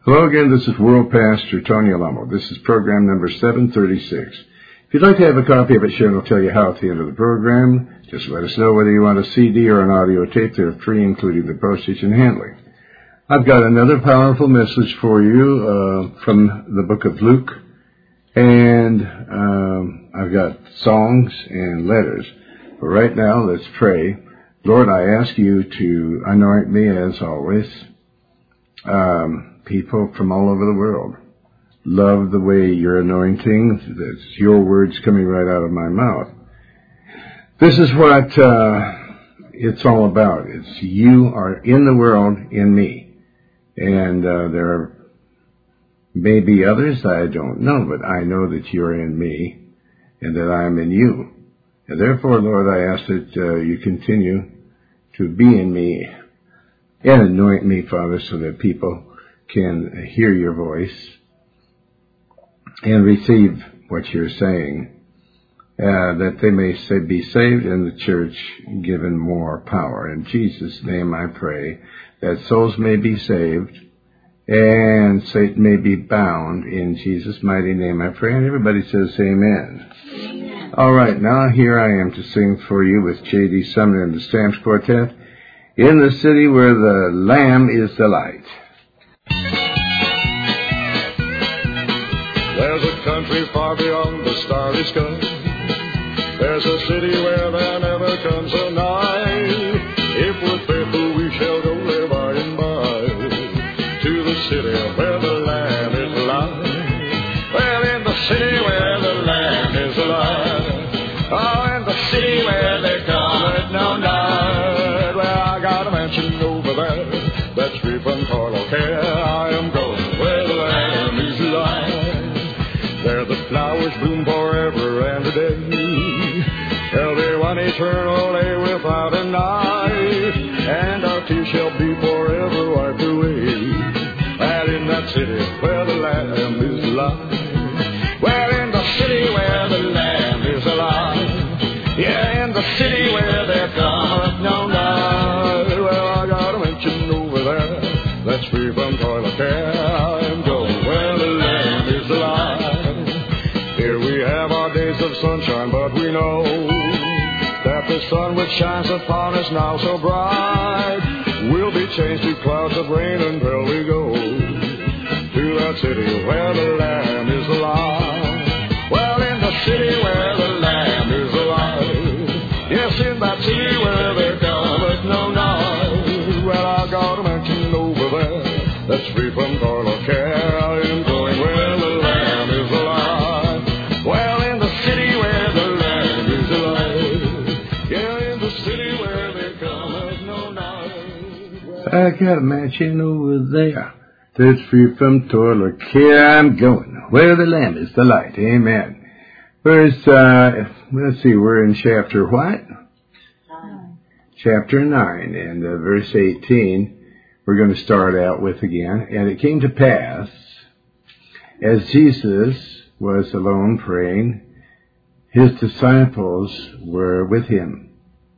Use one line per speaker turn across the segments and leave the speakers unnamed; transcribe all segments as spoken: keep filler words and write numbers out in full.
Hello again, this is World Pastor Tony Alamo. This is program number seven thirty-six. If you'd like to have a copy of it, Sharon will tell you how at the end of the program. Just let us know whether you want a C D or an audio tape. They're free, including the postage and handling. I've got another powerful message for you uh, from the book of Luke. And um, I've got songs and letters. But right now, let's pray. Lord, I ask you to anoint me as always. Um... People from all over the world love the way you're anointing. That's your words coming right out of my mouth. This is what uh, it's all about. It's you are in the world in me. And uh, there are maybe others I don't know, but I know that you're in me and that I'm in you. And therefore, Lord, I ask that uh, you continue to be in me and anoint me, Father, so that people can hear your voice and receive what you're saying, uh, that they may say, be saved and the church given more power. In Jesus' name I pray that souls may be saved and Satan may be bound. In Jesus' mighty name I pray. And everybody says amen. Amen. All right, now here I am to sing for you with J D Sumner and the Stamps Quartet, In the City Where the Lamb is the Light.
There's a country far beyond the starry sky. There's a city where there never comes a night. If we're faithful, we shall go there by and by, to the city where the Lamb is alive. Well, in the city where the Lamb is alive. Oh, in the city where there cometh no night. Well, I got a mansion over there that's free from toil or care. I am going where the Lamb is alive. There the flowers bloom forever and a day. There'll be one eternal day without a night, and our tears shall be forever wiped away. And in that city where the Lamb is alive. Well, in the city where the Lamb is alive. Yeah, in the city where there cometh no night. Well, I got a mansion over there that's free from toil or care. I'm going where the Lamb is alive. Here we have our days of sunshine, but we know that the sun which shines upon us now so bright will be changed to clouds of rain until we go to that city where the Lamb is alive. Well, in the city where the Lamb is alive. Yes, in that city where there cometh no night. Well, I got a mansion over there that's free from toil or care. I am going where the Lamb is alive. Well, in the city where the Lamb is alive. Yeah, in the city where there cometh no night.
I got a mansion over there that's free from toil or care. I'm going where the Lamb is the light. Amen. Where's, uh, let's see, we're in chapter what? Nine. Chapter nine, and uh, verse eighteen, we're going to start out with again. And it came to pass, as Jesus was alone praying, his disciples were with him.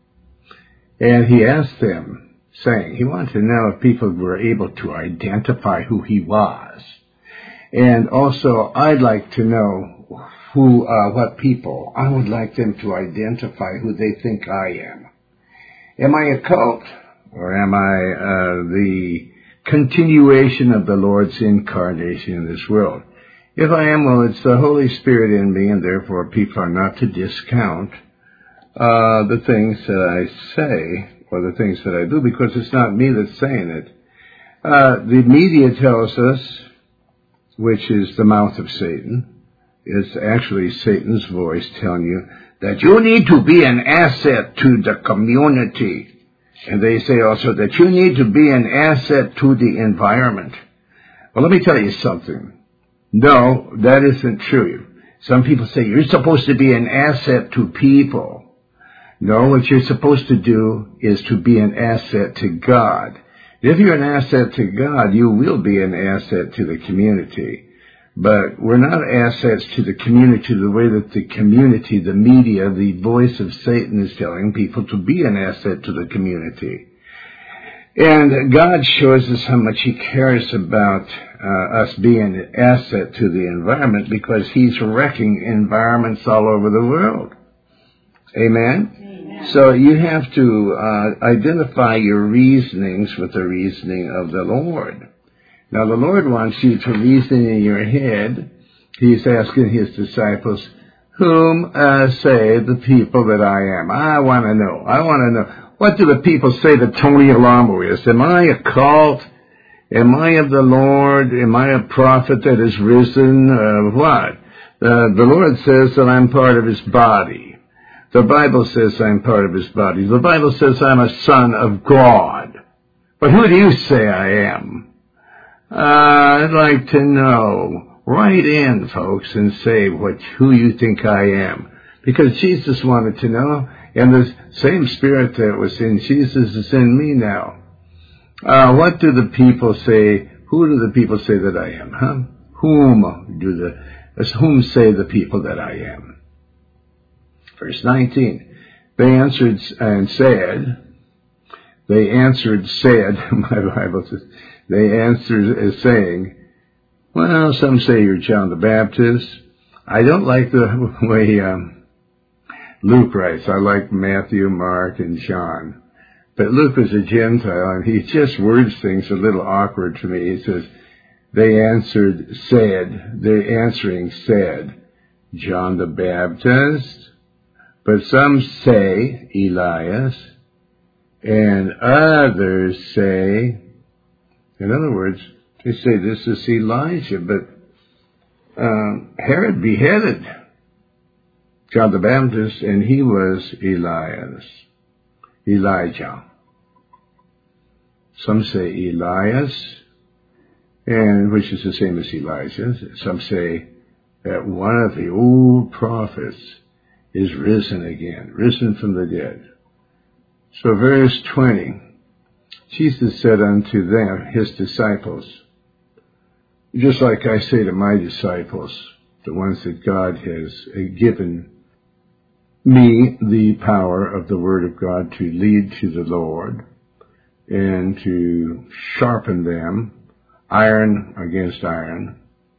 And he asked them, saying, he wanted to know if people were able to identify who he was. And also, I'd like to know who, uh, what people, I would like them to identify who they think I am. Am I a cult? Or am I uh, the continuation of the Lord's incarnation in this world? If I am, well, it's the Holy Spirit in me, and therefore people are not to discount uh, the things that I say or the things that I do, because it's not me that's saying it. Uh, the media tells us, which is the mouth of Satan, is actually Satan's voice telling you that you need to be an asset to the community. And they say also that you need to be an asset to the environment. Well, let me tell you something. No, that isn't true. Some people say you're supposed to be an asset to people. No, what you're supposed to do is to be an asset to God. If you're an asset to God, you will be an asset to the community. But we're not assets to the community the way that the community, the media, the voice of Satan is telling people to be an asset to the community. And God shows us how much he cares about uh, us being an asset to the environment, because he's wrecking environments all over the world. Amen? Amen. So you have to uh, identify your reasonings with the reasoning of the Lord. Now the Lord wants you to reason in your head. He's asking his disciples, whom uh, say the people that I am? I want to know. I want to know. What do the people say that Tony Alamo is? Am I a cult? Am I of the Lord? Am I a prophet that is risen? Uh, what? Uh, the Lord says that I'm part of his body. The Bible says I'm part of his body. The Bible says I'm a son of God. But who do you say I am? Uh, I'd like to know. Write in, folks, and say what who you think I am. Because Jesus wanted to know, and the same Spirit that was in Jesus is in me now. Uh, what do the people say? Who do the people say that I am? Huh? Whom do the, whom say the people that I am? Verse nineteen. They answered and said, they answered, said, my Bible says, they answered as saying, well, some say you're John the Baptist. I don't like the way um, Luke writes. I like Matthew, Mark, and John. But Luke was a Gentile, and he just words things a little awkward to me. He says, they answered, said, they answering said, John the Baptist. But some say Elias, and others say, in other words, they say this is Elijah, but um, Herod beheaded John the Baptist, and he was Elias, Elijah. Some say Elias, and which is the same as Elijah. Some say that one of the old prophets is risen again, risen from the dead. So verse twenty, Jesus said unto them, his disciples, just like I say to my disciples, the ones that God has given me the power of the Word of God to lead to the Lord and to sharpen them, iron against iron.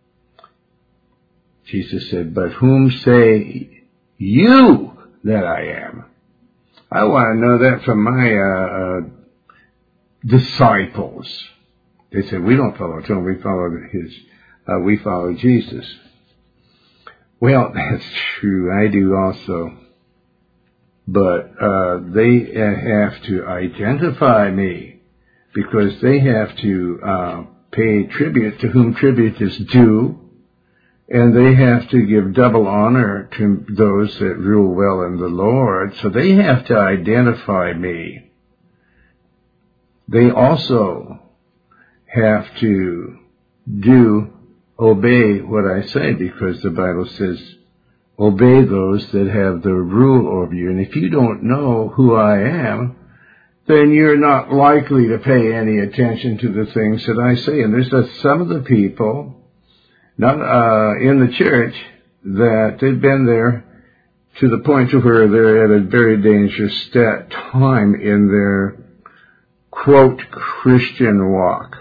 Jesus said, but whom say you that I am? I want to know that from my uh, uh, disciples. They said, we don't follow John, we follow his, uh, we follow Jesus. Well, that's true. I do also. But uh, they have to identify me, because they have to uh, pay tribute to whom tribute is due, and they have to give double honor to those that rule well in the Lord. So they have to identify me. They also have to do, obey what I say, because the Bible says, obey those that have the rule over you. And if you don't know who I am, then you're not likely to pay any attention to the things that I say. And there's just some of the people, not uh, in the church, that they've been there to the point of where they're at a very dangerous stat time in their, quote, Christian walk.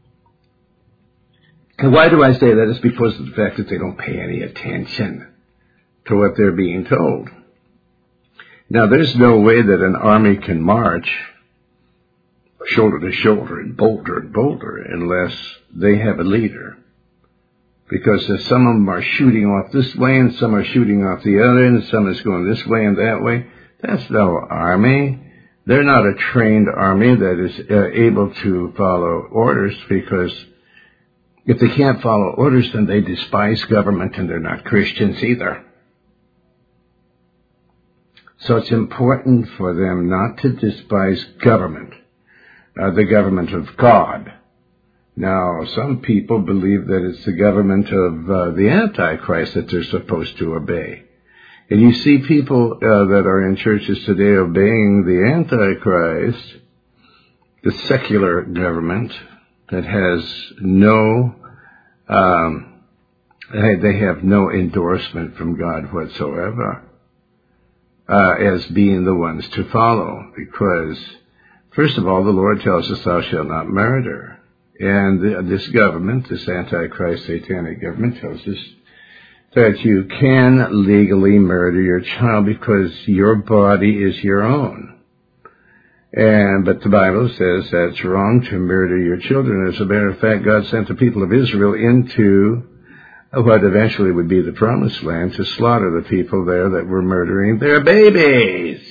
And why do I say that? It's because of the fact that they don't pay any attention to what they're being told. Now, there's no way that an army can march shoulder to shoulder and boulder and boulder unless they have a leader. Because some of them are shooting off this way and some are shooting off the other, and some is going this way and that way. That's no army. They're not a trained army that is uh, able to follow orders, because if they can't follow orders, then they despise government, and they're not Christians either. So it's important for them not to despise government, uh, the government of God. Now, some people believe that it's the government of uh, the Antichrist that they're supposed to obey. And you see people uh, that are in churches today obeying the Antichrist, the secular government that has no, um, they have no endorsement from God whatsoever, uh, as being the ones to follow. Because, first of all, the Lord tells us, thou shalt not murder. And this government, this Antichrist satanic government, tells us that you can legally murder your child because your body is your own. And but the Bible says that's wrong to murder your children. As a matter of fact, God sent the people of Israel into what eventually would be the Promised Land to slaughter the people there that were murdering their babies.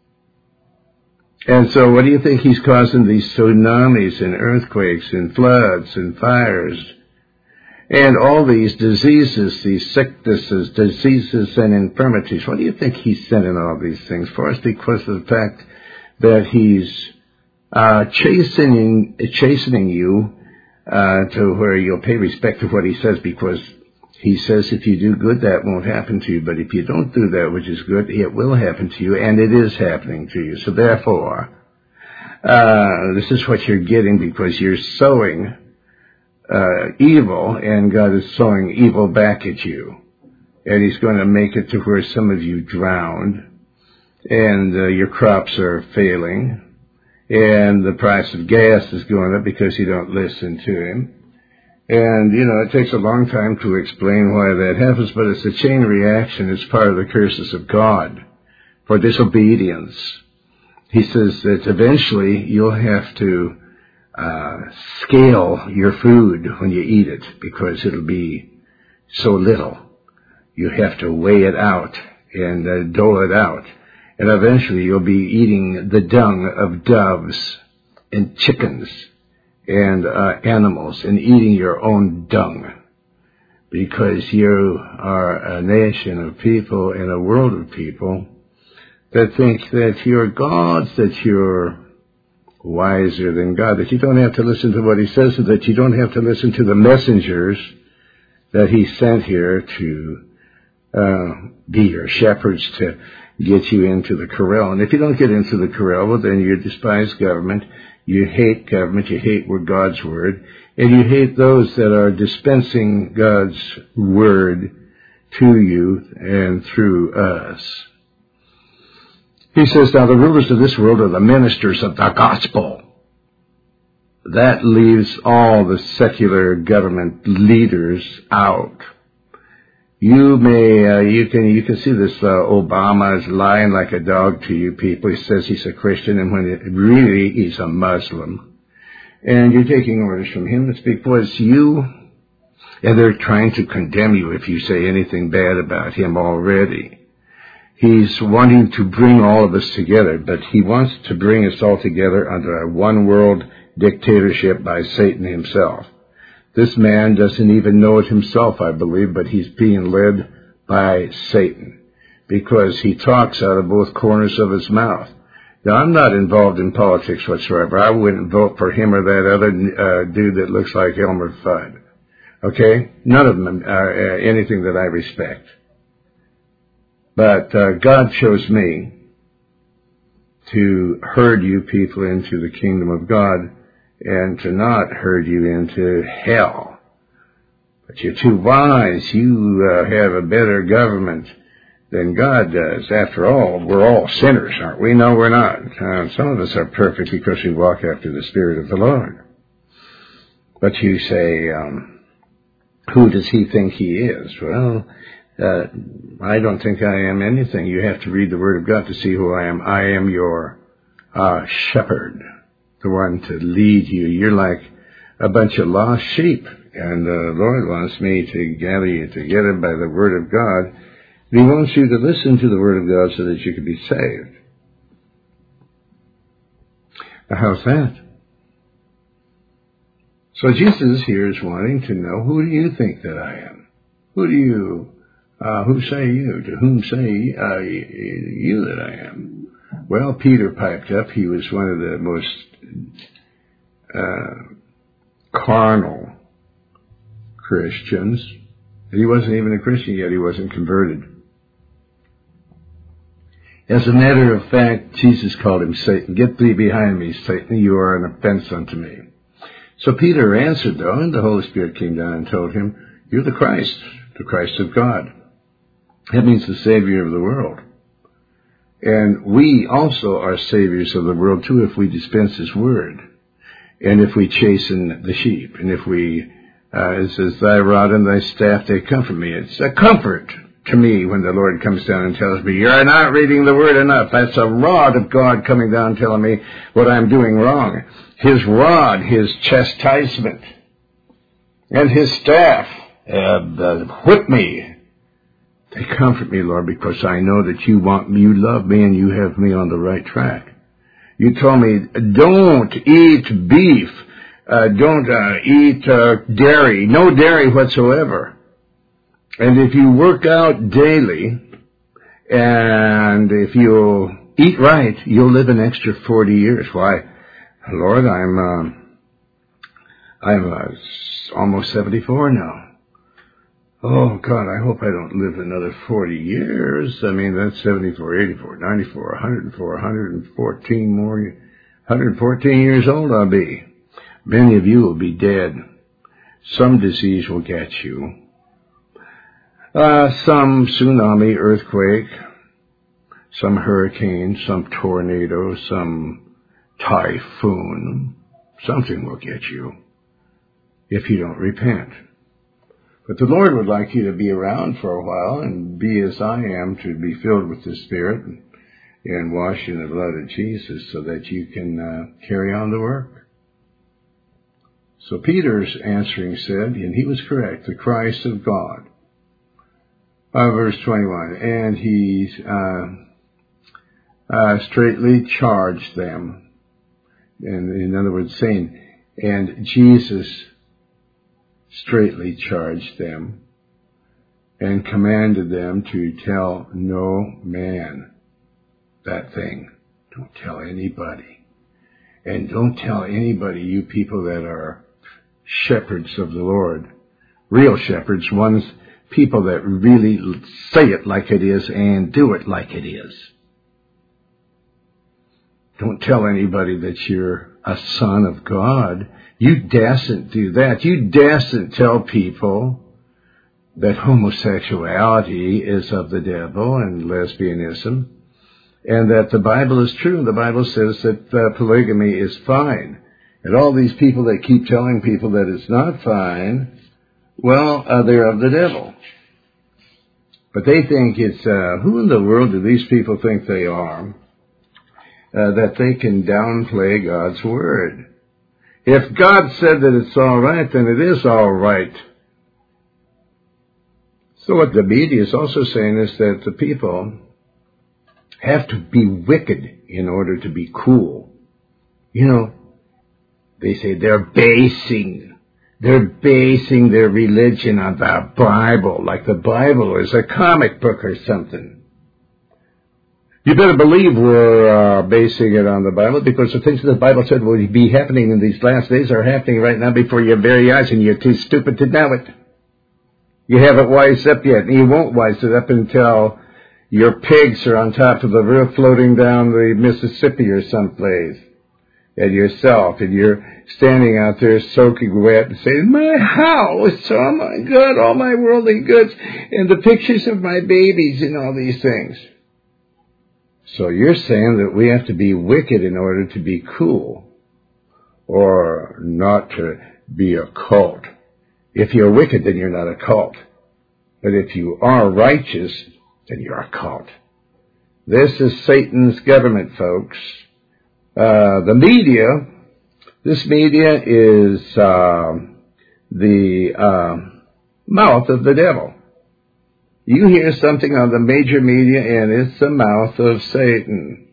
And so what do you think he's causing these tsunamis and earthquakes and floods and fires and all these diseases, these sicknesses, diseases and infirmities? What do you think he's sending all these things for? It's because of the fact that he's uh, chastening, chastening you uh, to where you'll pay respect to what he says, because he says if you do good, that won't happen to you. But if you don't do that which is good, it will happen to you, and it is happening to you. So therefore, uh, this is what you're getting because you're sowing uh, evil, and God is sowing evil back at you. And he's going to make it to where some of you drowned, and uh, your crops are failing, and the price of gas is going up because you don't listen to him. And, you know, it takes a long time to explain why that happens, but it's a chain reaction. It's part of the curses of God for disobedience. He says that eventually you'll have to uh, scale your food when you eat it because it'll be so little. You have to weigh it out and uh, dole it out. And eventually you'll be eating the dung of doves and chickens and uh, animals, and eating your own dung, because you are a nation of people and a world of people that think that you're gods, that you're wiser than God, that you don't have to listen to what he says, and that you don't have to listen to the messengers that he sent here to uh, be your shepherds, to get you into the corral. And if you don't get into the corral, well, then you despise government. You hate government, you hate God's word, and you hate those that are dispensing God's word to you and through us. He says, now the rulers of this world are the ministers of the gospel. That leaves all the secular government leaders out. You may, uh, you can, you can see this, uh, Obama is lying like a dog to you people. He says he's a Christian, and when it, really he's a Muslim. And you're taking orders from him. It's because you, and they're trying to condemn you if you say anything bad about him already. He's wanting to bring all of us together, but he wants to bring us all together under a one world dictatorship by Satan himself. This man doesn't even know it himself, I believe, but he's being led by Satan because he talks out of both corners of his mouth. Now, I'm not involved in politics whatsoever. I wouldn't vote for him or that other uh, dude that looks like Elmer Fudd. Okay? None of them are uh, anything that I respect. But uh, God chose me to herd you people into the kingdom of God, and to not herd you into hell. But you're too wise. You uh, have a better government than God does. After all, we're all sinners, aren't we? No, we're not. Uh, some of us are perfect because we walk after the Spirit of the Lord. But you say, um, who does he think he is? Well, uh, I don't think I am anything. You have to read the Word of God to see who I am. I am your uh, shepherd, the one to lead you. You're like a bunch of lost sheep, and the Lord wants me to gather you together by the Word of God. And he wants you to listen to the Word of God so that you can be saved. Now, how's that? So Jesus here is wanting to know, who do you think that I am? Who do you, uh, who say you? To whom say uh, you that I am? Well, Peter piped up. He was one of the most uh, carnal Christians. He wasn't even a Christian yet. He wasn't converted. As a matter of fact, Jesus called him Satan. Get thee behind me, Satan. You are an offense unto me. So Peter answered, though, and the Holy Spirit came down and told him, you're the Christ, the Christ of God. That means the Savior of the world. And we also are saviors of the world, too, if we dispense his word. And if we chasten the sheep, and if we, uh, it says, thy rod and thy staff, they comfort me. It's a comfort to me when the Lord comes down and tells me, you're not reading the Word enough. That's a rod of God coming down telling me what I'm doing wrong. His rod, His chastisement, and His staff uh, uh, whip me. They comfort me, Lord, because I know that you want me, you love me, and you have me on the right track. You told me, don't eat beef, uh, don't uh, eat uh, dairy, no dairy whatsoever. And if you work out daily, and if you eat right, you'll live an extra forty years. Why, Lord, I'm uh, I'm uh, almost seventy-four now. Oh, God, I hope I don't live another forty years. I mean, that's seventy-four, eighty-four, ninety-four, one hundred four, one hundred fourteen more, one hundred fourteen years old I'll be. Many of you will be dead. Some disease will get you. Uh, some tsunami, earthquake, some hurricane, some tornado, some typhoon. Something will get you if you don't repent. But the Lord would like you to be around for a while and be as I am, to be filled with the Spirit and, and washed in the blood of Jesus, so that you can uh, carry on the work. So Peter's answering said, and he was correct, the Christ of God. Uh, verse twenty-one, and he uh, uh, straightly charged them. And in other words, saying, and Jesus straightly charged them and commanded them to tell no man that thing. Don't tell anybody. And don't tell anybody, you people that are shepherds of the Lord, real shepherds, ones, people that really say it like it is and do it like it is. Don't tell anybody that you're a son of God. You dasn't do that. You dasn't tell people that homosexuality is of the devil and lesbianism, and that the Bible is true. The Bible says that uh, polygamy is fine. And all these people that keep telling people that it's not fine, well, uh, they're of the devil. But they think it's, uh, who in the world do these people think they are, uh, that they can downplay God's Word? If God said that it's all right, then it is all right. So what the media is also saying is that the people have to be wicked in order to be cool. You know, they say they're basing They're basing their religion on the Bible, like the Bible is a comic book or something. You better believe we're uh, basing it on the Bible, because the things that the Bible said will be happening in these last days are happening right now before your very eyes, and you're too stupid to know it. You haven't wised up yet, and you won't wise it up until your pigs are on top of the roof floating down the Mississippi or someplace. And yourself, and you're standing out there soaking wet and saying, my house, oh my God, all my worldly goods, and the pictures of my babies and all these things. So you're saying that we have to be wicked in order to be cool, or not to be a cult. If you're wicked, then you're not a cult. But if you are righteous, then you're a cult. This is Satan's government, folks. Uh, the media, this media is uh, the uh, mouth of the devil. You hear something on the major media, and it's the mouth of Satan.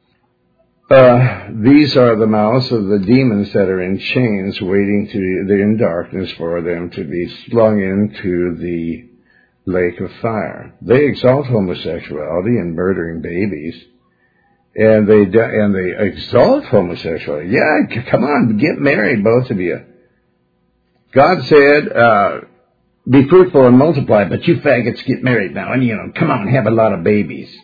Uh, these are the mouths of the demons that are in chains, waiting to, they're in darkness for them to be slung into the lake of fire. They exalt homosexuality and murdering babies. And they and they exalt homosexuality. Yeah, come on, get married, both of you. God said, uh, be fruitful and multiply, but you faggots get married now, and, you know, come on, have a lot of babies.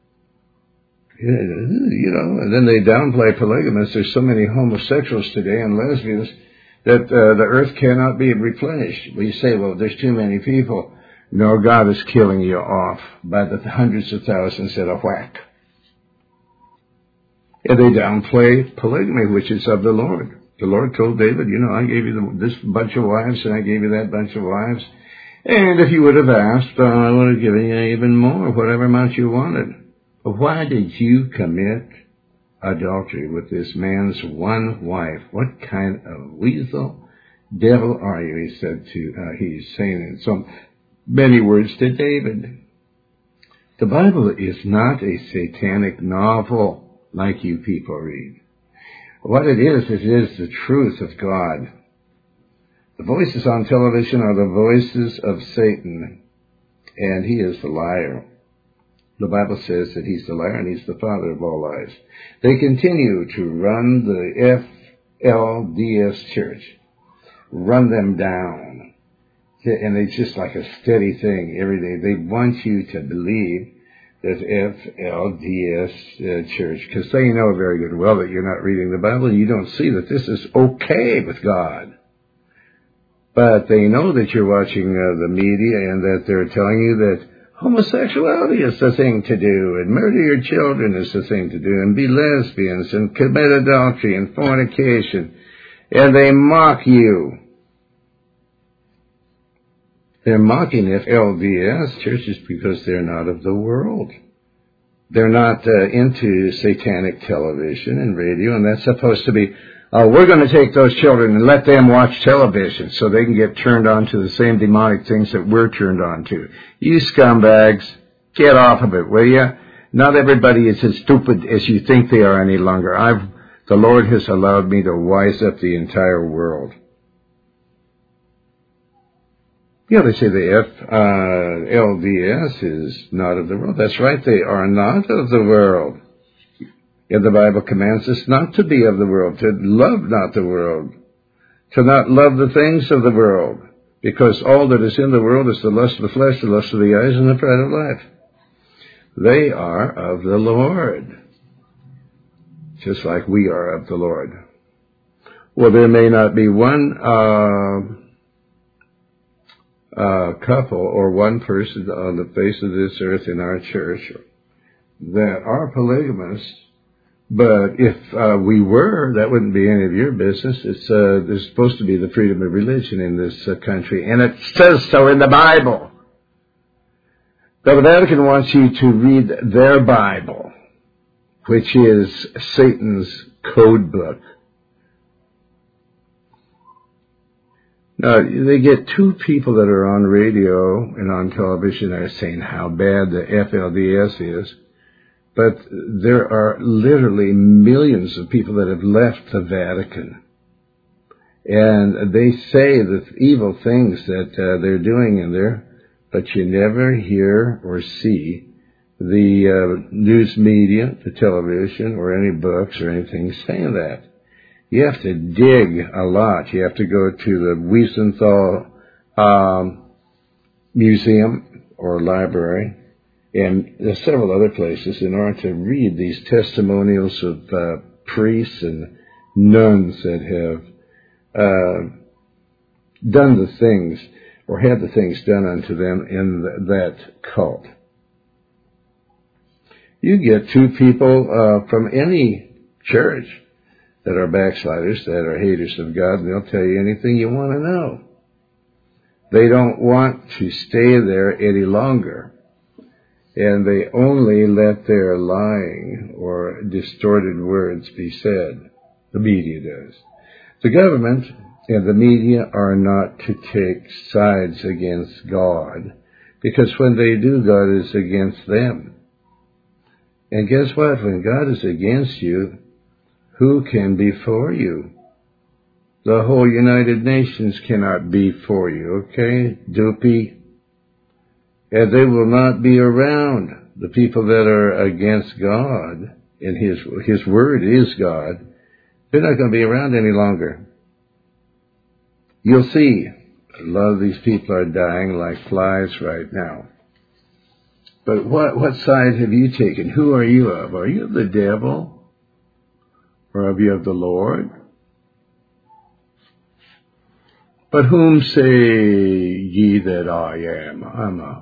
You know, and then they downplay polygamists. There's so many homosexuals today and lesbians that uh, the earth cannot be replenished. Well, you say, well, there's too many people. No, God is killing you off by the hundreds of thousands at a whack. And they downplay polygamy, which is of the Lord. The Lord told David, you know, I gave you the, this bunch of wives and I gave you that bunch of wives. And if you would have asked, uh, I would have given you even more, whatever amount you wanted. But why did you commit adultery with this man's one wife? What kind of weasel devil are you? He said to, uh, he's saying in so many words to David. The Bible is not a satanic novel like you people read. What it is, it is the truth of God. The voices on television are the voices of Satan, and he is the liar. The Bible says that he's the liar and he's the father of all lies. They continue to run the F L D S church, run them down. And it's just like a steady thing every day. They want you to believe that F L D S uh, church, because they know very good well that you're not reading the Bible and you don't see that this is okay with God. But they know that you're watching uh, the media and that they're telling you that homosexuality is the thing to do and murder your children is the thing to do and be lesbians and commit adultery and fornication. And they mock you. They're mocking F L D S churches because they're not of the world. They're not uh, into satanic television and radio, and that's supposed to be, oh, we're going to take those children and let them watch television so they can get turned on to the same demonic things that we're turned on to. You scumbags, get off of it, will you? Not everybody is as stupid as you think they are any longer. I've, the Lord has allowed me to wise up the entire world. Yeah, they say the F, uh, L D S is not of the world. That's right, they are not of the world. And the Bible commands us not to be of the world, to love not the world, to not love the things of the world, because all that is in the world is the lust of the flesh, the lust of the eyes, and the pride of life. They are of the Lord, just like we are of the Lord. Well, there may not be one uh Uh, couple or one person on the face of this earth in our church that are polygamous, but if uh, we were, that wouldn't be any of your business. It's uh, there's supposed to be the freedom of religion in this uh, country, and it says so in the Bible. But the Vatican wants you to read their Bible, which is Satan's code book. Now, they get two people that are on radio and on television that are saying how bad the F L D S is, but there are literally millions of people that have left the Vatican. And they say the evil things that uh, they're doing in there, but you never hear or see the uh, news media, the television, or any books or anything saying that. You have to dig a lot. You have to go to the Wiesenthal um, Museum or library, and there's several other places in order to read these testimonials of uh, priests and nuns that have uh, done the things or had the things done unto them in th- that cult. You get two people uh, from any church that are backsliders, that are haters of God, and they'll tell you anything you want to know. They don't want to stay there any longer, and they only let their lying or distorted words be said. The media does. The government and the media are not to take sides against God, because when they do, God is against them. And guess what? When God is against you, who can be for you? The whole United Nations cannot be for you, okay? Doopy. And they will not be around. The people that are against God, and His, His Word is God, they're not going to be around any longer. You'll see, a lot of these people are dying like flies right now. But what, what side have you taken? Who are you of? Are you of the devil? Or of you of the Lord? But whom say ye that I am? I'm a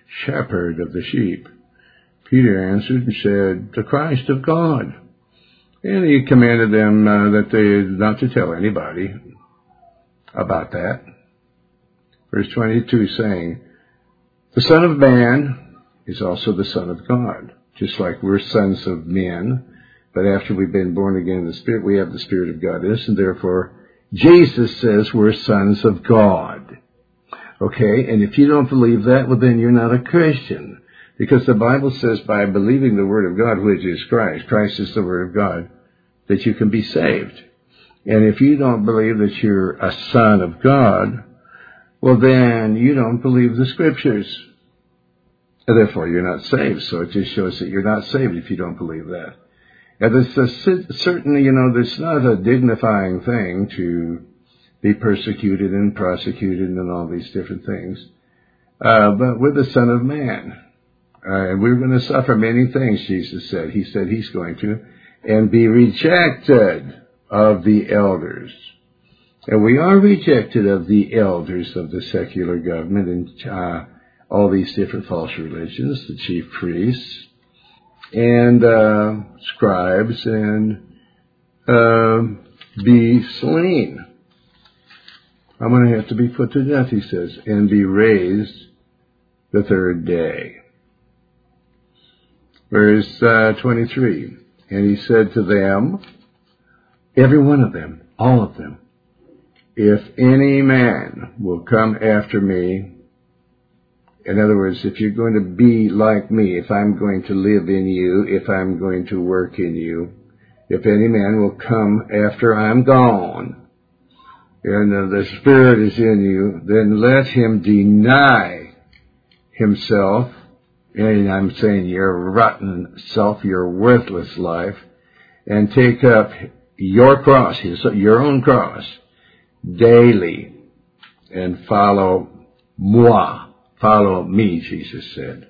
shepherd of the sheep. Peter answered and said, the Christ of God. And he commanded them uh, that they not to tell anybody about that. Verse twenty-two saying, the Son of Man is also the Son of God. Just like we're sons of men, but after we've been born again in the Spirit, we have the Spirit of God in us, and therefore Jesus says we're sons of God. Okay, and if you don't believe that, well then you're not a Christian. Because the Bible says by believing the Word of God, which is Christ, Christ is the Word of God, that you can be saved. And if you don't believe that you're a son of God, well then you don't believe the Scriptures. And therefore you're not saved. So it just shows that you're not saved if you don't believe that. And it's a, certainly, you know, it's not a dignifying thing to be persecuted and prosecuted and all these different things. Uh, but we're the Son of Man. Uh, and we're going to suffer many things, Jesus said. He said he's going to. And be rejected of the elders. And we are rejected of the elders of the secular government and uh, all these different false religions, the chief priests, and uh, scribes, and uh, be slain. I'm going to have to be put to death, he says, and be raised the third day. Verse uh, twenty-three, and he said to them, every one of them, all of them, if any man will come after me, in other words, if you're going to be like me, if I'm going to live in you, if I'm going to work in you, if any man will come after I'm gone, and uh, the Spirit is in you, then let him deny himself, and I'm saying your rotten self, your worthless life, and take up your cross, his, your own cross, daily, and follow moi. Follow me, Jesus said.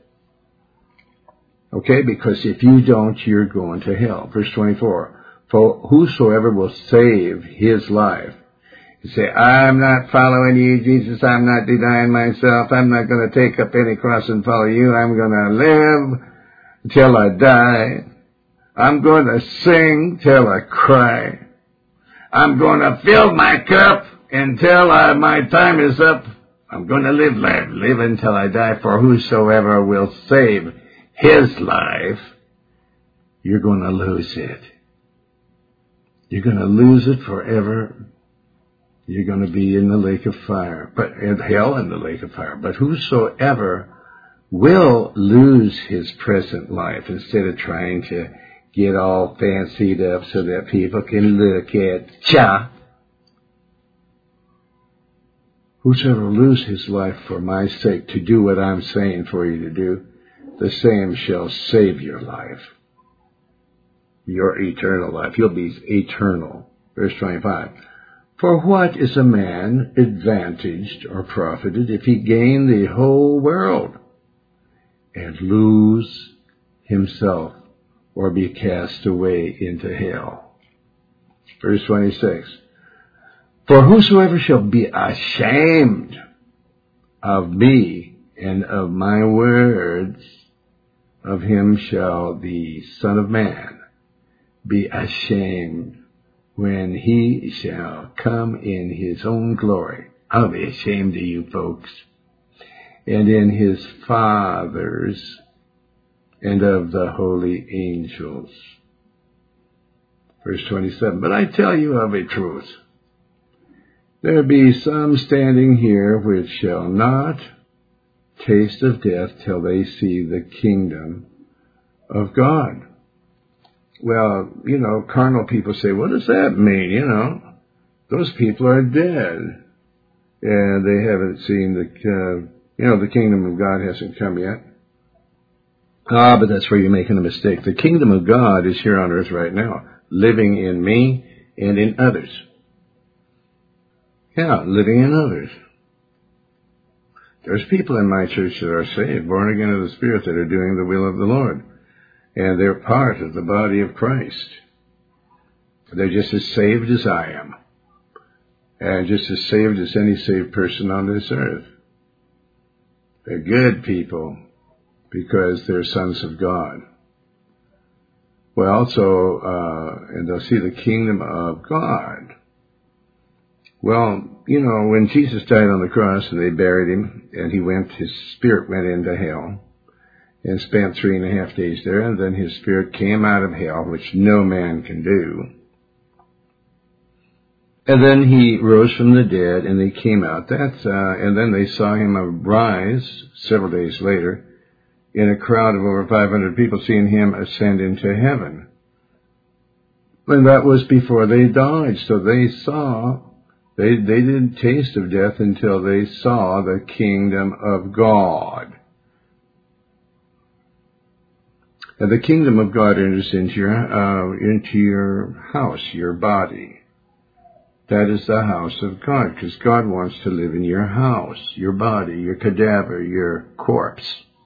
Okay, because if you don't, you're going to hell. Verse twenty-four, for whosoever will save his life. You say, I'm not following you, Jesus. I'm not denying myself. I'm not going to take up any cross and follow you. I'm going to live until I die. I'm going to sing till I cry. I'm going to fill my cup until I, my time is up. I'm going to live, live, live until I die, for whosoever will save his life, you're going to lose it. You're going to lose it forever. You're going to be in the lake of fire, but in hell in the lake of fire. But whosoever will lose his present life instead of trying to get all fancied up so that people can look at cha. Whosoever will lose his life for my sake to do what I'm saying for you to do, the same shall save your life. Your eternal life. You'll be eternal. Verse twenty-five. For what is a man advantaged or profited if he gain the whole world and lose himself or be cast away into hell? Verse twenty-six. For whosoever shall be ashamed of me and of my words, of him shall the Son of Man be ashamed when he shall come in his own glory. I'll be ashamed of you folks. And in his Father's and of the holy angels. Verse twenty-seven. But I tell you of a truth. There be some standing here which shall not taste of death till they see the kingdom of God. Well, you know, carnal people say, what does that mean? You know, those people are dead. And they haven't seen the, uh, you know, the kingdom of God hasn't come yet. Ah, but that's where you're making a mistake. The kingdom of God is here on earth right now, living in me and in others. Yeah, living in others. There's people in my church that are saved, born again of the Spirit, that are doing the will of the Lord. And they're part of the body of Christ. They're just as saved as I am. And just as saved as any saved person on this earth. They're good people because they're sons of God. Well, so, uh, and they'll see the kingdom of God. Well, you know, when Jesus died on the cross and they buried him, and he went, his spirit went into hell and spent three and a half days there, and then his spirit came out of hell, which no man can do. And then he rose from the dead, and they came out. That's, uh, and then they saw him arise several days later in a crowd of over five hundred people, seeing him ascend into heaven. And that was before they died. So they saw, they, they didn't taste of death until they saw the kingdom of God. And the kingdom of God enters into your, uh, into your house, your body. That is the house of God, because God wants to live in your house, your body, your cadaver, your corpse.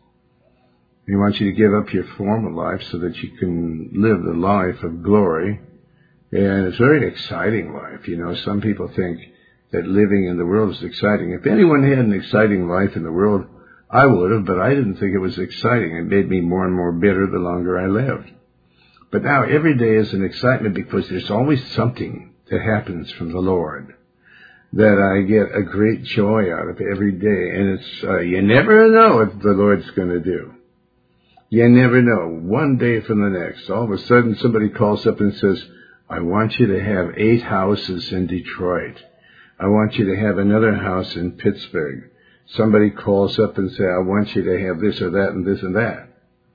He wants you to give up your former life so that you can live the life of glory. And it's a very exciting life. You know, some people think that living in the world is exciting. If anyone had an exciting life in the world, I would have, but I didn't think it was exciting. It made me more and more bitter the longer I lived. But now every day is an excitement because there's always something that happens from the Lord that I get a great joy out of every day. And it's, uh, you never know what the Lord's going to do. You never know. One day from the next, all of a sudden somebody calls up and says, I want you to have eight houses in Detroit. I want you to have another house in Pittsburgh. Somebody calls up and says, I want you to have this or that and this and that.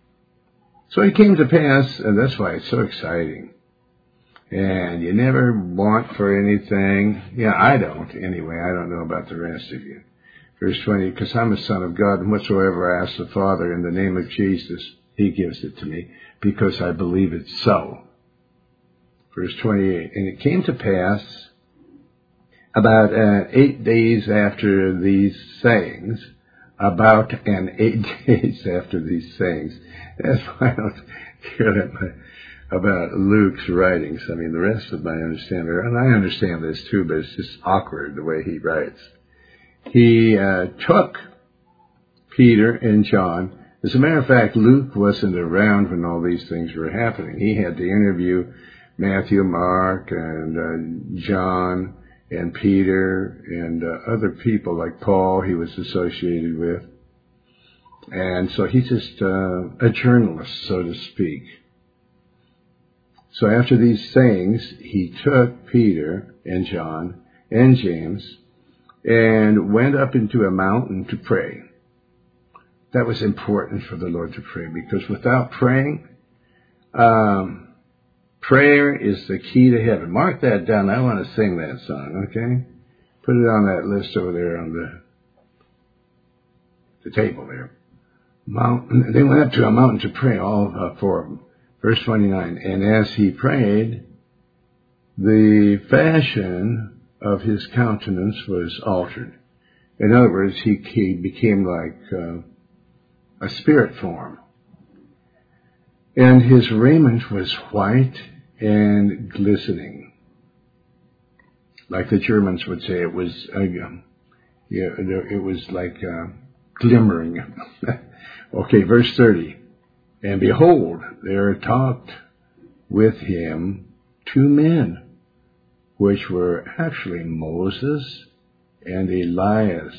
So it came to pass, and that's why it's so exciting. And you never want for anything. Yeah, I don't anyway. I don't know about the rest of you. Verse twenty, because I'm a son of God, and whatsoever I ask the Father in the name of Jesus, he gives it to me, because I believe it's so. Verse twenty-eight, and it came to pass about uh, eight days after these sayings, about and eight days after these sayings. That's why I don't care that much about Luke's writings. I mean, the rest of my understanding, and I understand this too, but it's just awkward the way he writes. He uh, took Peter and John. As a matter of fact, Luke wasn't around when all these things were happening. He had to interview Matthew, Mark, and uh, John, and Peter, and uh, other people like Paul he was associated with. And so he's just uh, a journalist, so to speak. So after these sayings, he took Peter and John and James and went up into a mountain to pray. That was important for the Lord to pray, because without praying, um, prayer is the key to heaven. Mark that down. I want to sing that song, okay? Put it on that list over there on the the table there. Mountain, they went up to a mountain to pray, all uh, four of them. Verse twenty-nine, and as he prayed, the fashion of his countenance was altered. In other words, he, he became like uh, a spirit form. And his raiment was white and glistening. Like the Germans would say, it was, uh, yeah, it was like uh, glimmering. Okay, verse thirty. And behold, there talked with him two men, which were actually Moses and Elias.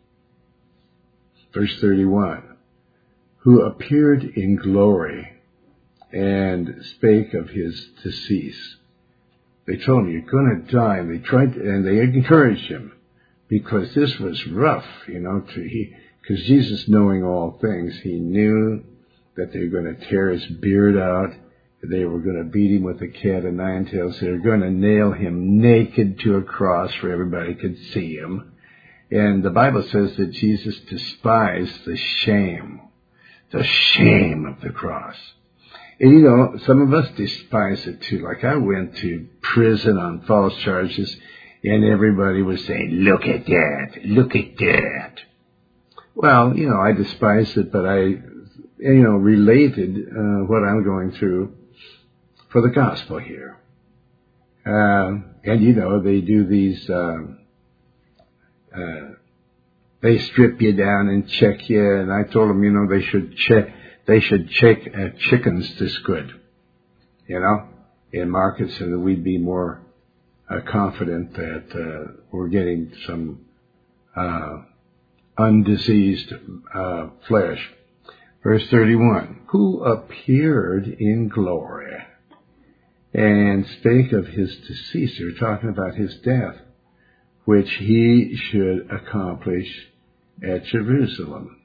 Verse thirty-one, who appeared in glory and spake of his decease. They told him, you're going to die. And they tried to, and they encouraged him, because this was rough, you know, to he, because Jesus, knowing all things, he knew that they were going to tear his beard out. They were going to beat him with a cat of nine tails. They were going to nail him naked to a cross where everybody could see him. And the Bible says that Jesus despised the shame, the shame of the cross. And, you know, some of us despise it too. Like, I went to prison on false charges, and everybody was saying, look at that, look at that. Well, you know, I despised it, but I, you know, related uh, what I'm going through for the gospel here. Um, and, you know, they do these, um, uh, they strip you down and check you, and I told them, you know, they should check, they should check uh, chickens this good. you know, in markets, so that we'd be more uh, confident that uh, we're getting some uh, undiseased uh, flesh. Verse thirty-one, who appeared in glory and spake of his deceasor, talking about his death, which he should accomplish at Jerusalem.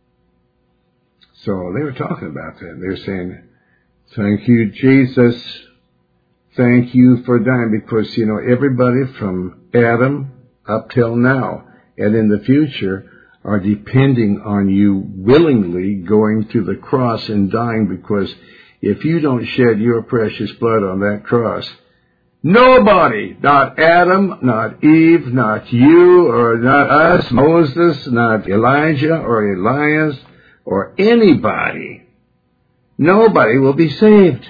So they were talking about that. They were saying, thank you, Jesus. Thank you for dying, because, you know, everybody from Adam up till now and in the future are depending on you willingly going to the cross and dying, because if you don't shed your precious blood on that cross, nobody, not Adam, not Eve, not you, or not us, Moses, not Elijah or Elias, or anybody, nobody will be saved.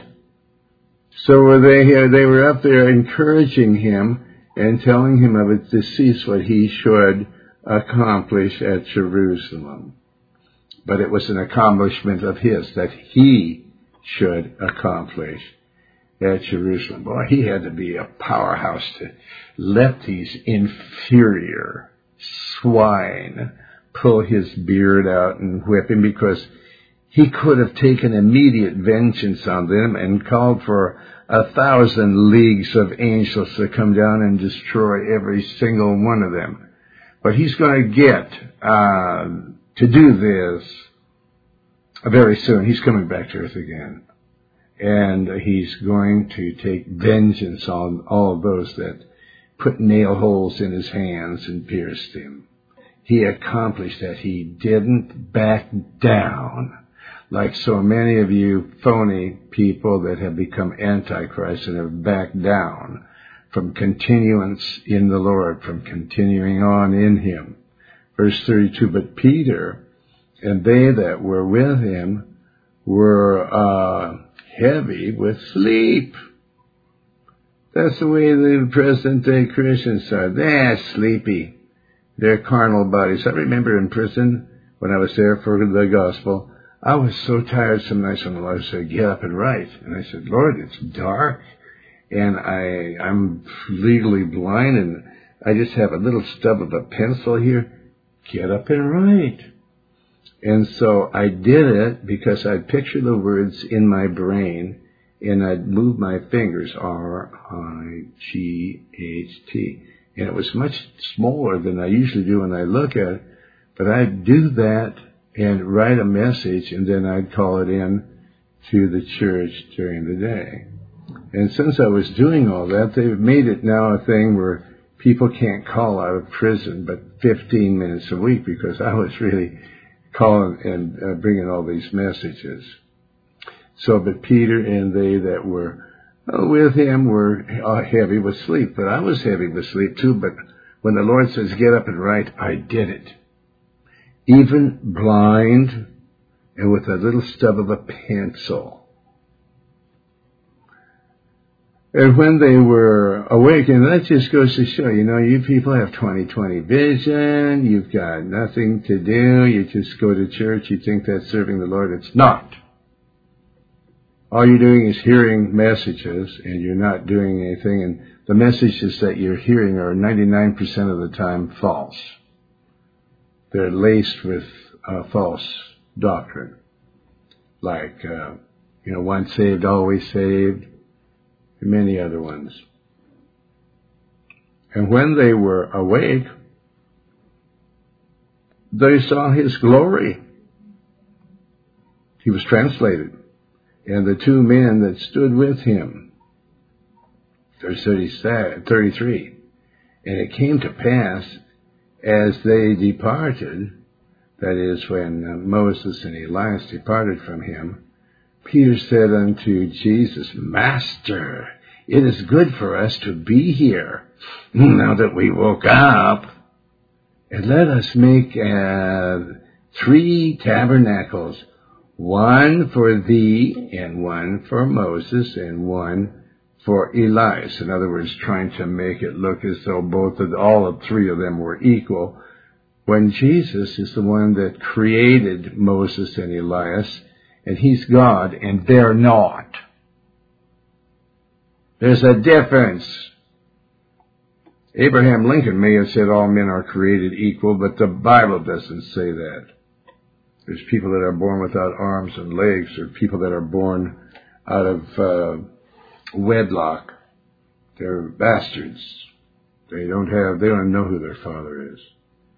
So they they were up there encouraging him and telling him of his decease, what he should accomplish at Jerusalem. But it was an accomplishment of his that he should accomplish at Jerusalem. Boy, he had to be a powerhouse to let these inferior swine pull his beard out and whip him, because he could have taken immediate vengeance on them and called for a thousand leagues of angels to come down and destroy every single one of them. But he's going to get uh, to do this very soon. He's coming back to earth again. And he's going to take vengeance on all of those that put nail holes in his hands and pierced him. He accomplished that. He didn't back down, like so many of you phony people that have become antichrist and have backed down from continuance in the Lord, from continuing on in him. Verse thirty-two, but Peter and they that were with him were uh, heavy with sleep. That's the way the present-day Christians are. They're sleepy. They're carnal bodies. I remember in prison, when I was there for the gospel, I was so tired some nights when the Lord said, get up and write. And I said, Lord, it's dark, and I, I'm legally blind, and I just have a little stub of a pencil here. Get up and write. And so I did it because I'd picture the words in my brain, and I'd move my fingers, R I G H T. And it was much smaller than I usually do when I look at it, but I'd do that and write a message, and then I'd call it in to the church during the day. And since I was doing all that, they've made it now a thing where people can't call out of prison but fifteen minutes a week, because I was really calling and uh, bringing all these messages. So, but Peter and they that were uh, with him were uh, heavy with sleep. But I was heavy with sleep too, but when the Lord says, get up and write, I did it. Even blind and with a little stub of a pencil. And when they were awake, and that just goes to show, you know, you people have twenty twenty vision, you've got nothing to do, you just go to church, you think that's serving the Lord. It's not. All you're doing is hearing messages, and you're not doing anything, and the messages that you're hearing are ninety-nine percent of the time false. They're laced with uh, false doctrine, like, uh, you know, once saved, always saved, and many other ones. And when they were awake, they saw his glory. He was translated. And the two men that stood with him, verse thirty-three, and it came to pass, as they departed, that is, when uh, Moses and Elias departed from him, Peter said unto Jesus, Master, it is good for us to be here, now that we woke up, and let us make uh, three tabernacles, one for thee, and one for Moses, and one for Elias. In other words, trying to make it look as though both of all of three of them were equal, when Jesus is the one that created Moses and Elias, and he's God, and they're not. There's a difference. Abraham Lincoln may have said all men are created equal, but the Bible doesn't say that. There's people that are born without arms and legs, or people that are born out of uh, wedlock. They're bastards. They don't have, they don't know who their father is.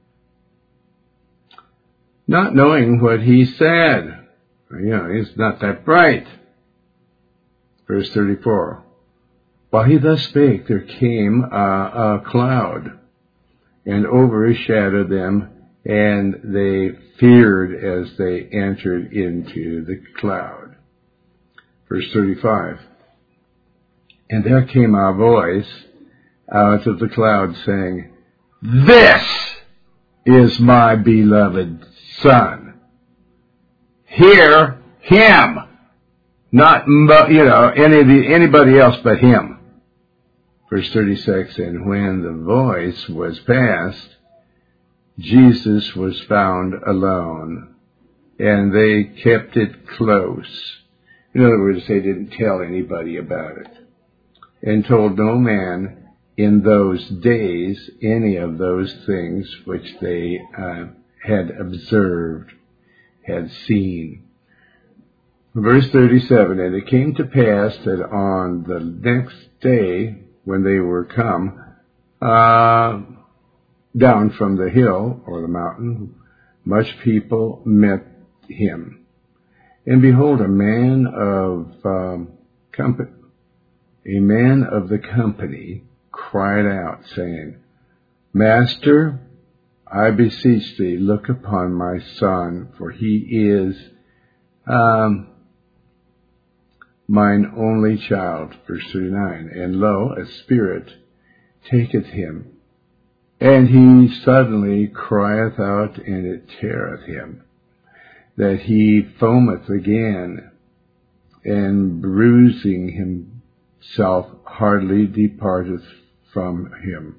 Not knowing what he said. You know, he's not that bright. Verse thirty-four. While he thus spake, there came a, a cloud, and overshadowed them, and they feared as they entered into the cloud. Verse thirty-five. And there came a voice out of the cloud, saying, This is my beloved Son. Hear him. Not, you know, any of the, anybody else but him. Verse thirty-six, and when the voice was past, Jesus was found alone, and they kept it close. In other words, they didn't tell anybody about it, and told no man in those days any of those things which they uh, had observed, had seen. Verse thirty-seven, and it came to pass that on the next day, when they were come uh, down from the hill or the mountain, much people met him. And behold, a man of um, company, a man of the company cried out, saying, Master, I beseech thee, look upon my son, for he is um, mine only child. Verse thirty-nine, and lo, a spirit taketh him, and he suddenly crieth out, and it teareth him, that he foameth again, and bruising himself hardly departeth from him.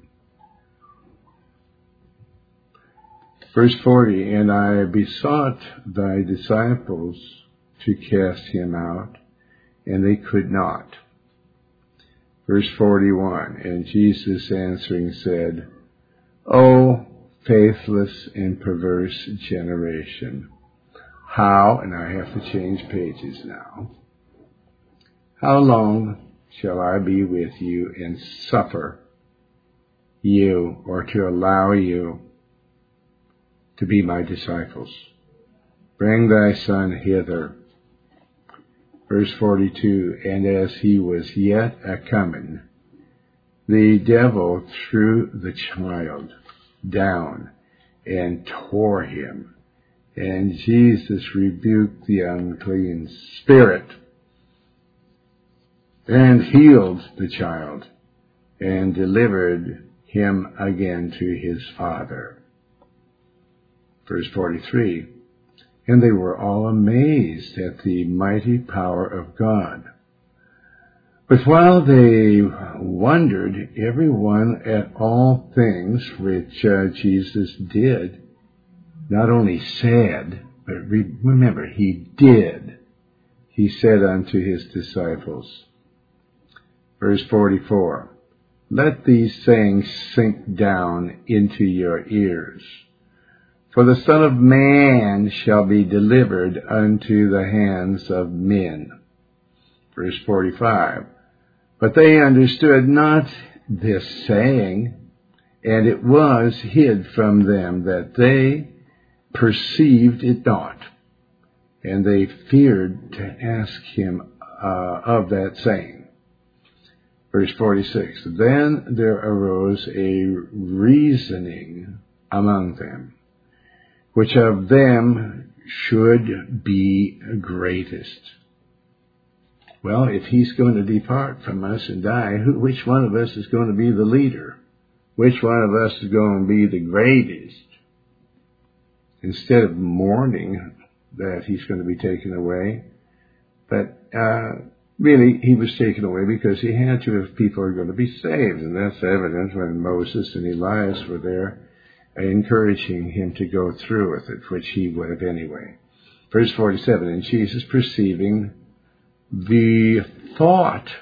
Verse forty, and I besought thy disciples to cast him out, and they could not. Verse forty-one, and Jesus answering said, O faithless and perverse generation, how, and I have to change pages now, how long shall I be with you and suffer you, or to allow you to be my disciples? Bring thy son hither. Verse forty-two, and as he was yet a coming, the devil threw the child down and tore him. And Jesus rebuked the unclean spirit and healed the child and delivered him again to his father. Verse forty-three, and they were all amazed at the mighty power of God. But while they wondered, every one at all things which uh, Jesus did, not only said, but re- remember, he did, he said unto his disciples. Verse forty-four, let these sayings sink down into your ears. For the Son of Man shall be delivered unto the hands of men. Verse forty-five, but they understood not this saying, and it was hid from them that they perceived it not. And they feared to ask him uh, of that saying. Verse forty-six, then there arose a reasoning among them, which of them should be greatest. Well, if he's going to depart from us and die, who, which one of us is going to be the leader? Which one of us is going to be the greatest? Instead of mourning that he's going to be taken away, but uh, really he was taken away because he had to if people are going to be saved. And that's evident when Moses and Elias were there, encouraging him to go through with it, which he would have anyway. Verse forty-seven, and Jesus, perceiving the thought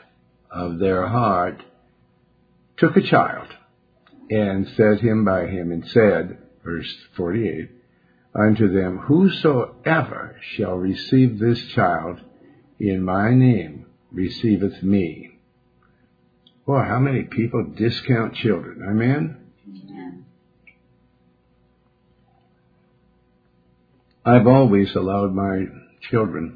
of their heart, took a child, and set him by him, and said, verse forty-eight, unto them, whosoever shall receive this child in my name receiveth me. Boy, how many people discount children? Amen?
Amen.
I've always allowed my children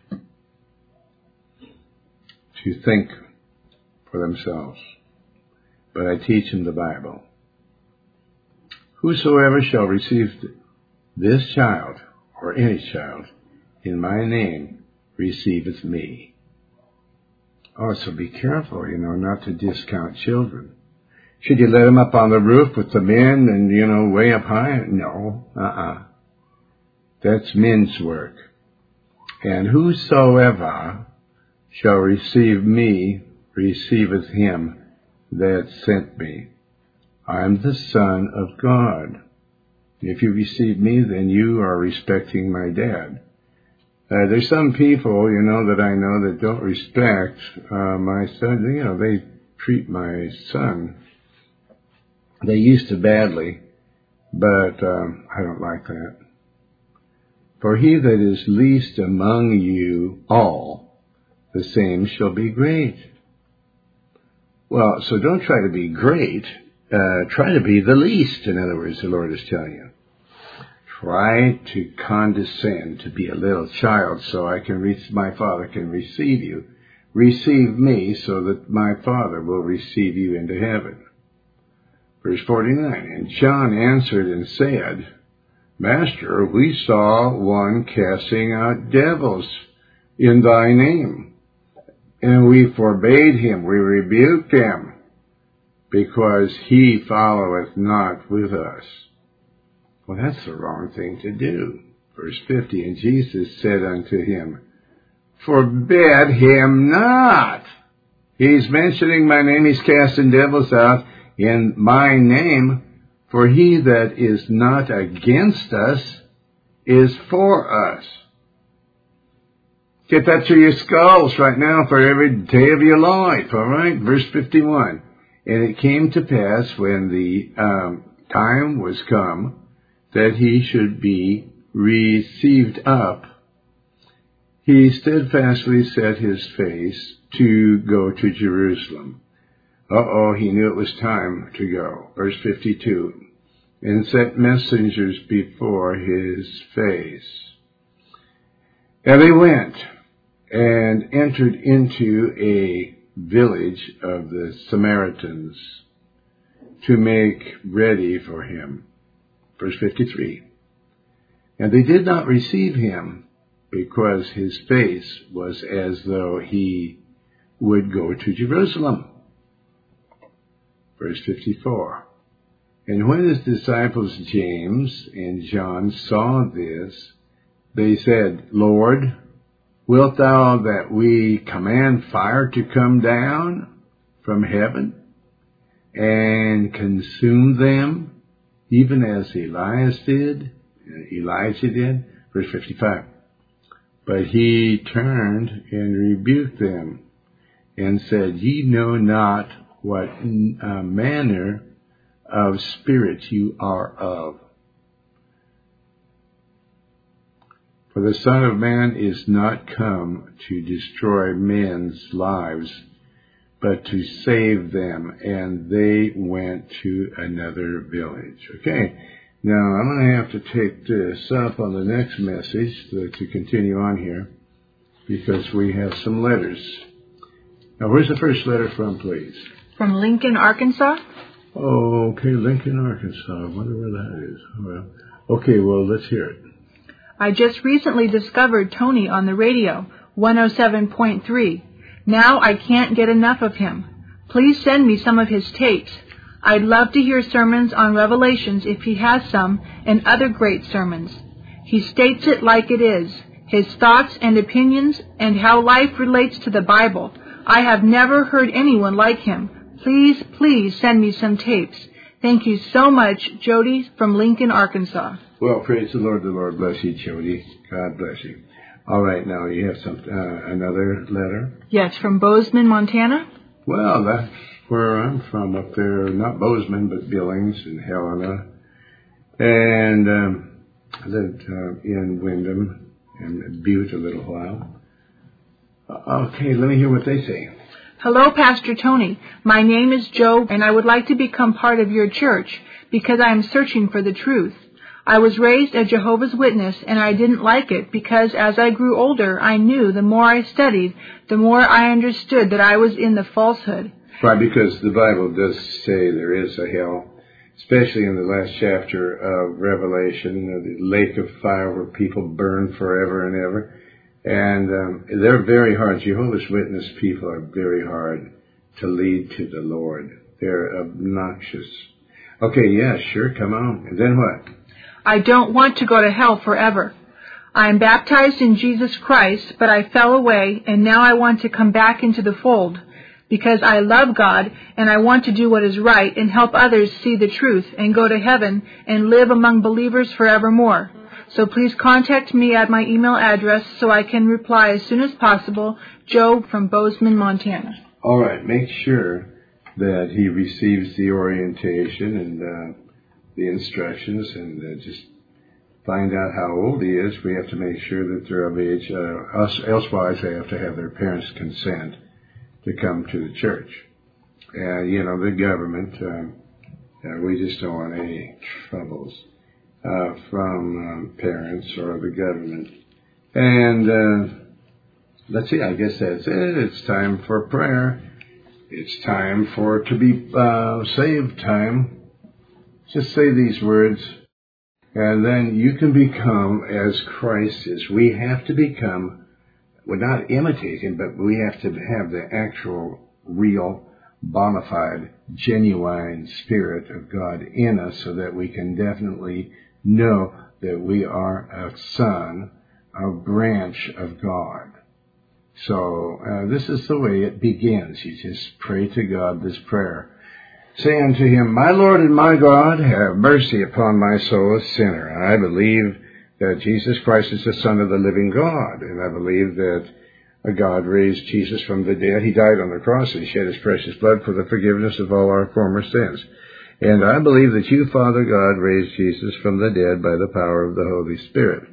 to think for themselves, but I teach them the Bible. Whosoever shall receive this child, or any child, in my name, receiveth me. Oh, so be careful, you know, not to discount children. Should you let them up on the roof with the men and, you know, way up high? No, uh-uh. That's men's work. And whosoever shall receive me receiveth him that sent me. I am the Son of God. If you receive me, then you are respecting my dad. Uh, there's some people, you know, that I know that don't respect uh, my son. You know, they treat my son. They used to badly, but um, I don't like that. For he that is least among you all, the same shall be great. Well, so don't try to be great. Uh, try to be the least, in other words, the Lord is telling you. Try to condescend to be a little child so I can reach, my Father can receive you. Receive me so that my Father will receive you into heaven. Verse forty-nine, and John answered and said, Master, we saw one casting out devils in thy name, and we forbade him, we rebuked him, because he followeth not with us. Well, that's the wrong thing to do. Verse fifty, and Jesus said unto him, forbid him not. He's mentioning my name, he's casting devils out in my name, for he that is not against us is for us. Get that through your skulls right now for every day of your life, all right? Verse fifty-one, and it came to pass when the um, time was come that he should be received up, he steadfastly set his face to go to Jerusalem. Uh-oh, he knew it was time to go. Verse fifty-two, and sent messengers before his face. And they went and entered into a village of the Samaritans to make ready for him. Verse fifty-three, and they did not receive him because his face was as though he would go to Jerusalem. Verse fifty-four, and when his disciples James and John saw this, they said, Lord, wilt thou that we command fire to come down from heaven and consume them, even as Elias did, Elijah did? Verse fifty-five, but he turned and rebuked them and said, ye know not what uh, manner of spirit you are of. For the Son of Man is not come to destroy men's lives, but to save them. And they went to another village. Okay, now I'm going to have to take this up on the next message to, to continue on here, because we have some letters. Now, where's the first letter from, please?
From Lincoln, Arkansas.
Oh, okay, Lincoln, Arkansas. I wonder where that is. Well, okay, well, let's hear it.
I just recently discovered Tony on the radio, one oh seven point three. Now I can't get enough of him. Please send me some of his tapes. I'd love to hear sermons on Revelations if he has some, and other great sermons. He states it like it is, his thoughts and opinions, and how life relates to the Bible. I have never heard anyone like him. Please, please send me some tapes. Thank you so much, Jody from Lincoln, Arkansas.
Well, praise the Lord. The Lord bless you, Jody. God bless you. All right, now you have some uh, another letter?
Yes, from Bozeman, Montana.
Well, that's where I'm from up there. Not Bozeman, but Billings and Helena. And um, I lived uh, in Windham and Butte a little while. Uh, okay, let me hear what they say.
Hello, Pastor Tony. My name is Joe, and I would like to become part of your church because I am searching for the truth. I was raised a Jehovah's Witness, and I didn't like it because as I grew older, I knew the more I studied, the more I understood that I was in the falsehood.
Right, because the Bible does say there is a hell, especially in the last chapter of Revelation, the lake of fire where people burn forever and ever. And um, they're very hard. Jehovah's Witness people are very hard to lead to the Lord. They're obnoxious. Okay, yeah, sure, come on. And then what?
I don't want to go to hell forever. I am baptized in Jesus Christ, but I fell away, and now I want to come back into the fold because I love God, and I want to do what is right and help others see the truth and go to heaven and live among believers forevermore. So please contact me at my email address so I can reply as soon as possible. Joe from Bozeman, Montana.
All right, make sure that he receives the orientation and uh, the instructions, and uh, just find out how old he is. We have to make sure that they're of age. Uh, us, elsewise, they have to have their parents' consent to come to the church. And, uh, you know, the government, uh, uh, we just don't want any troubles uh, from um, parents or the government. And uh, let's see, I guess that's it. It's time for prayer. It's time for to be uh, saved time. Just say these words, and then you can become as Christ is. We have to become, well, not imitate him, but we have to have the actual, real, bona fide, genuine Spirit of God in us so that we can definitely know that we are a son, a branch of God. So uh, this is the way it begins. You just pray to God this prayer. Say unto him, My Lord and my God, have mercy upon my soul, a sinner. I believe that Jesus Christ is the Son of the living God, and I believe that God raised Jesus from the dead. He died on the cross and shed his precious blood for the forgiveness of all our former sins. And I believe that you, Father God, raised Jesus from the dead by the power of the Holy Spirit.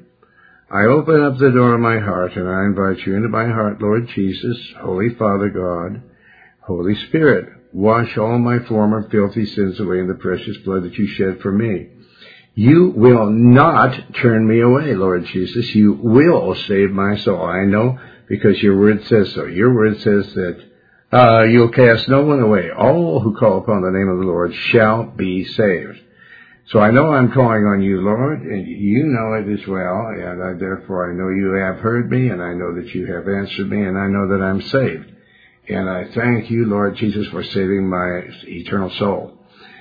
I open up the door of my heart, and I invite you into my heart, Lord Jesus, Holy Father God, Holy Spirit. Wash all my former filthy sins away in the precious blood that you shed for me. You will not turn me away, Lord Jesus. You will save my soul. I know because your word says so. Your word says that uh, you'll cast no one away. All who call upon the name of the Lord shall be saved. So I know I'm calling on you, Lord, and you know it as well, and I, therefore I know you have heard me, and I know that you have answered me, and I know that I'm saved. And I thank you, Lord Jesus, for saving my eternal soul.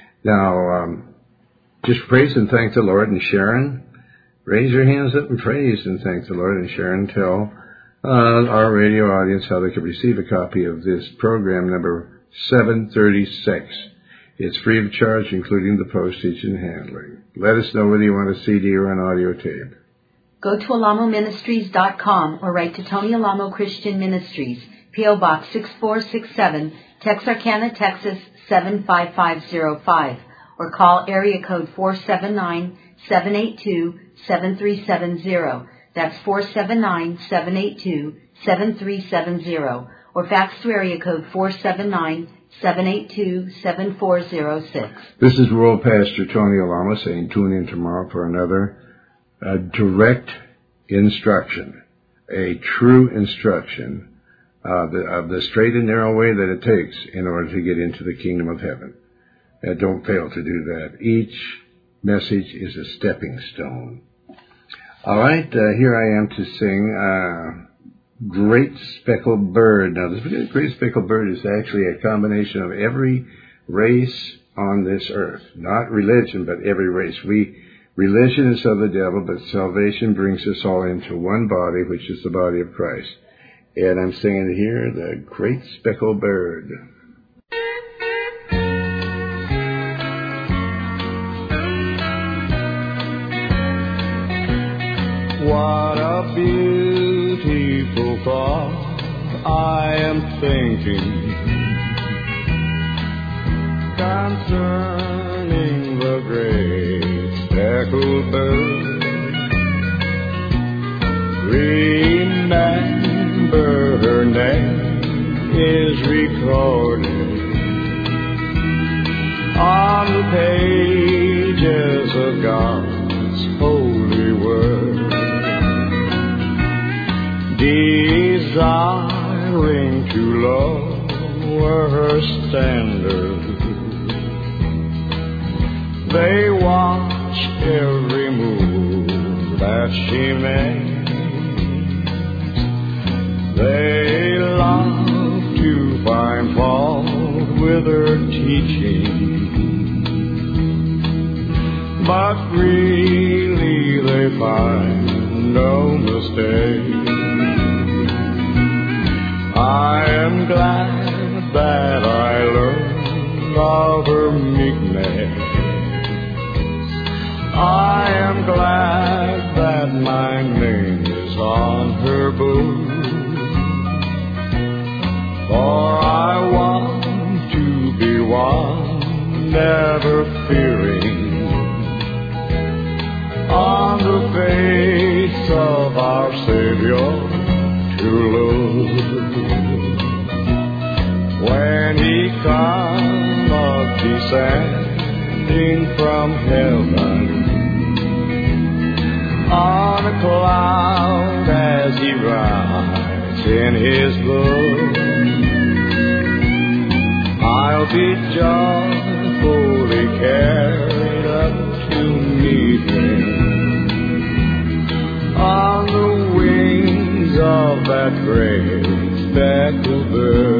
Now, um, just praise and thank the Lord. And Sharon, raise your hands up and praise and thank the Lord. And Sharon, tell uh, our radio audience how they can receive a copy of this program number seven thirty-six. It's free of charge, including the postage and handling. Let us know whether you want a C D or an audio tape.
Go to alamo ministries dot com or write to Tony Alamo Christian Ministries, P O Box six four six seven, Texarkana, Texas seven five five zero five, or call area code four seven nine, seven eight two, seven three seven zero. That's four seven nine, seven eight two, seven three seven zero, or fax to area code four seven nine, seven eight two, seven four zero six.
This is World Pastor Tony Alamo saying tune in tomorrow for another uh, direct instruction, a true instruction Uh, the, of the straight and narrow way that it takes in order to get into the kingdom of heaven. Uh, don't fail to do that. Each message is a stepping stone. All right, uh, here I am to sing uh, Great Speckled Bird. Now, this Great Speckled Bird is actually a combination of every race on this earth. Not religion, but every race. We Religion is of the devil, but salvation brings us all into one body, which is the body of Christ. And I'm singing here, the Great Speckled Bird.
What a beautiful thought I am thinking concerning the great speckled bird. Remember her name is recorded on the pages of God's holy word, desiring to lower her standard. They watch every move that she makes. They love to find fault with her teaching, but really they find no mistake. I am glad that I learned of her meekness. I am glad that my name is on her book, for I want to be one never fearing on the face of our Savior to look. When He comes descending from heaven on a cloud as He writes in His book, I'll be joyfully carried up to meet Him on the wings of that great speckled bird.